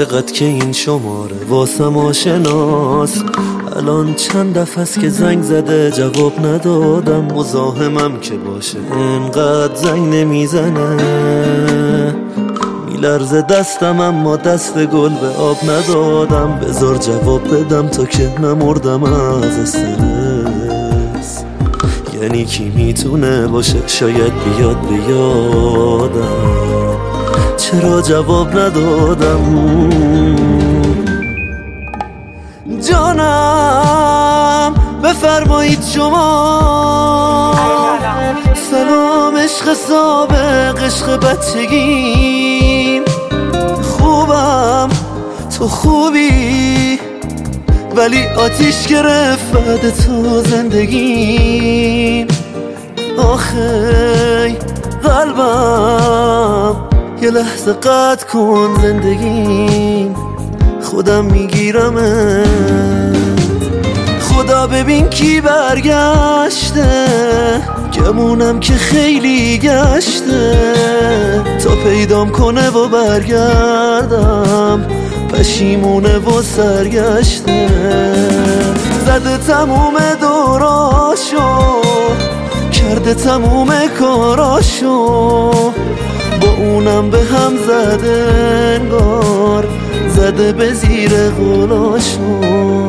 چقدر که این شماره واسم آشناست. الان چند دفعه است که زنگ زده جواب ندادم. مزاحمم که باشه انقدر زنگ نمیزنه. میلرزه دستم اما دست گل به آب ندادم. بذار جواب بدم تا که نمردم از استرس. یعنی کی میتونه باشه شاید بیاد به یادم. چرا جواب ندادم؟ جانم بفرمایید شما. سلام عشق سابق، عشق بچگیم. خوبم تو خوبی؟ ولی آتیش گرفت بعد تو زندگیم. آخی قلبم یه لحظه قطع کن زندگیم. خودم میگیرمه. خدا ببین کی برگشته. گمونم که خیلی گشته تا پیدام کنه و برگردم. پشیمونه و سرگشته. زده تموم دوراشو، کرده تموم کاراشو. با اونم به هم زده انگار، زده به زیر غلاشو.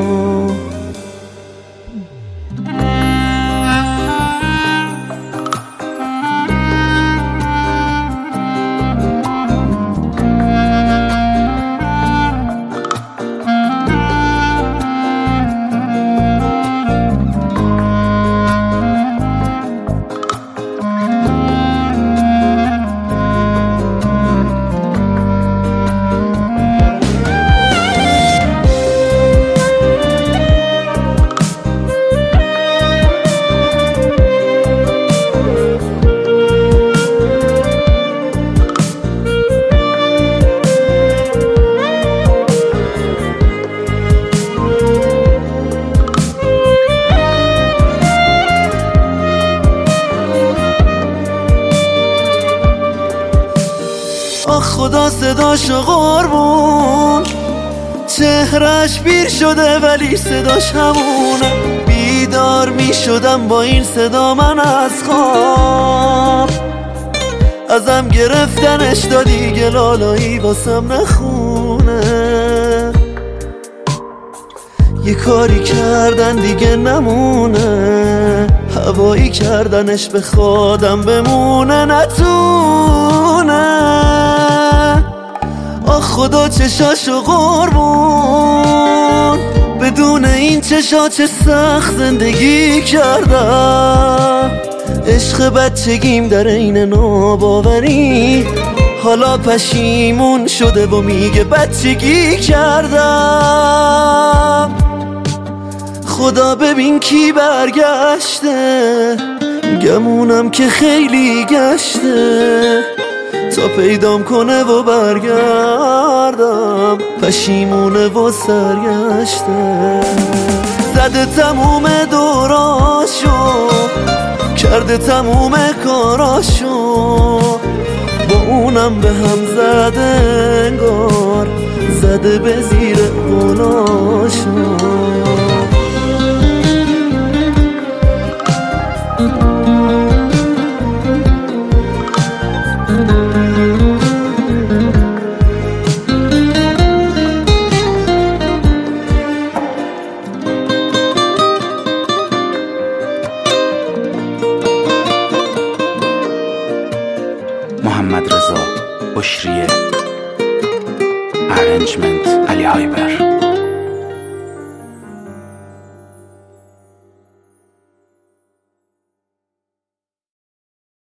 آخ خدا صداشو قربون. چهرش پیر شده ولی صداش همونه. بیدار می شدم با این صدا من از خواب. ازم گرفتنش تا دیگه لالایی واسم نخونه. یه کاری کردن دیگه نمونه. هوایی کردنش به خودم بمونه نتونه. آخ خدا چشاشو قربون. بدون این چشا چه سخت زندگی کردم. عشق بچگیم در این ناباوری حالا پشیمون شده و میگه بچگی کردم. خدا ببین کی برگشته. گمونم که خیلی گشته تا پیدام کنه و برگردم. پشیمونه و سرگشته. زده تموم دوراشو، کرده تموم کاراشو. با اونم به هم زده انگار، زده به زیر غلاشو. محمد رضا بشریه. ارنجمنت علی هایبر.